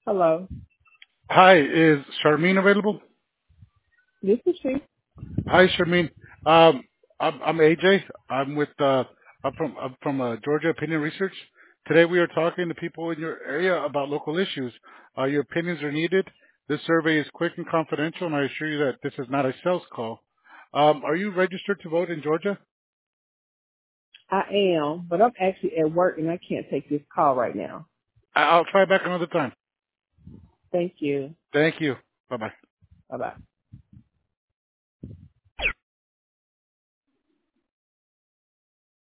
Hello. Hi, is Charmaine available? This is she. Hi, Charmaine. I'm AJ. I'm from Georgia Opinion Research. Today we are talking to people in your area about local issues. Your opinions are needed. This survey is quick and confidential, and I assure you that this is not a sales call. Are you registered to vote in Georgia? I am, but I'm actually at work and I can't take this call right now. I'll try back another time. Thank you. Thank you. Bye bye. Bye bye.